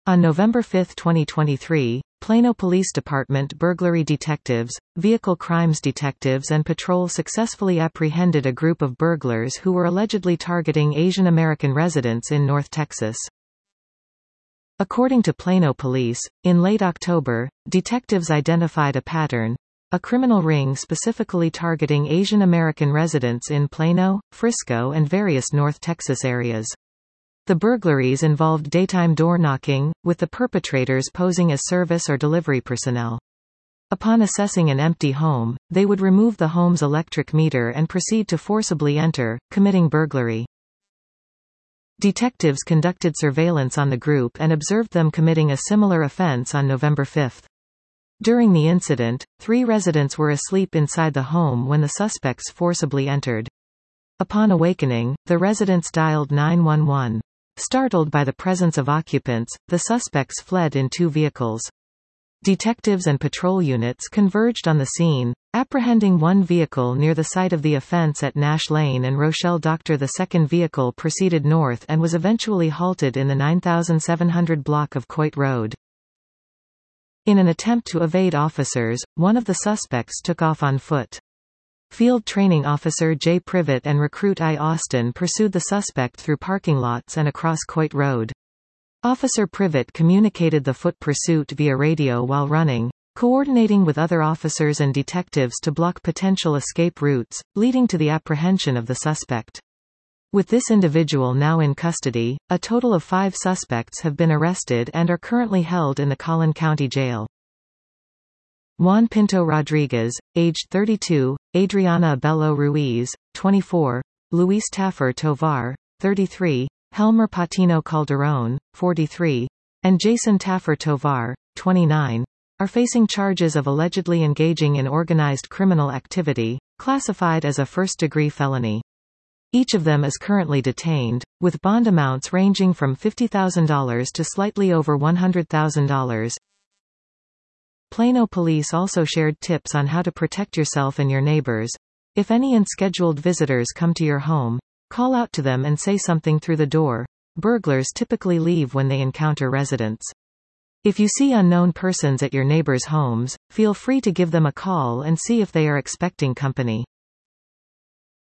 On November 5, 2023, Plano Police Department burglary detectives, vehicle crimes detectives and patrol successfully apprehended a group of burglars who were allegedly targeting Asian American residents in North Texas. According to Plano Police, in late October, detectives identified a pattern: a criminal ring specifically targeting Asian American residents in Plano, Frisco and various North Texas areas. The burglaries involved daytime door knocking, with the perpetrators posing as service or delivery personnel. Upon assessing an empty home, they would remove the home's electric meter and proceed to forcibly enter, committing burglary. Detectives conducted surveillance on the group and observed them committing a similar offense on November 5. During the incident, 3 residents were asleep inside the home when the suspects forcibly entered. Upon awakening, the residents dialed 911. Startled by the presence of occupants, the suspects fled in 2 vehicles. Detectives and patrol units converged on the scene, apprehending 1 vehicle near the site of the offense at Nash Lane and Rochelle Doctor. The second vehicle proceeded north and was eventually halted in the 9700 block of Coit Road. In an attempt to evade officers, one of the suspects took off on foot. Field Training Officer Jay Privet and Recruit I. Austin pursued the suspect through parking lots and across Coit Road. Officer Privet communicated the foot pursuit via radio while running, coordinating with other officers and detectives to block potential escape routes, leading to the apprehension of the suspect. With this individual now in custody, a total of 5 suspects have been arrested and are currently held in the Collin County Jail. Juan Pinto Rodriguez, aged 32, Adriana Abello Ruiz, 24, Luis Taffer Tovar, 33, Helmer Patino Calderon, 43, and Jason Taffer Tovar, 29, are facing charges of allegedly engaging in organized criminal activity, classified as a first-degree felony. Each of them is currently detained, with bond amounts ranging from $50,000 to slightly over $100,000. Plano Police also shared tips on how to protect yourself and your neighbors. If any unscheduled visitors come to your home, call out to them and say something through the door. Burglars typically leave when they encounter residents. If you see unknown persons at your neighbors' homes, feel free to give them a call and see if they are expecting company.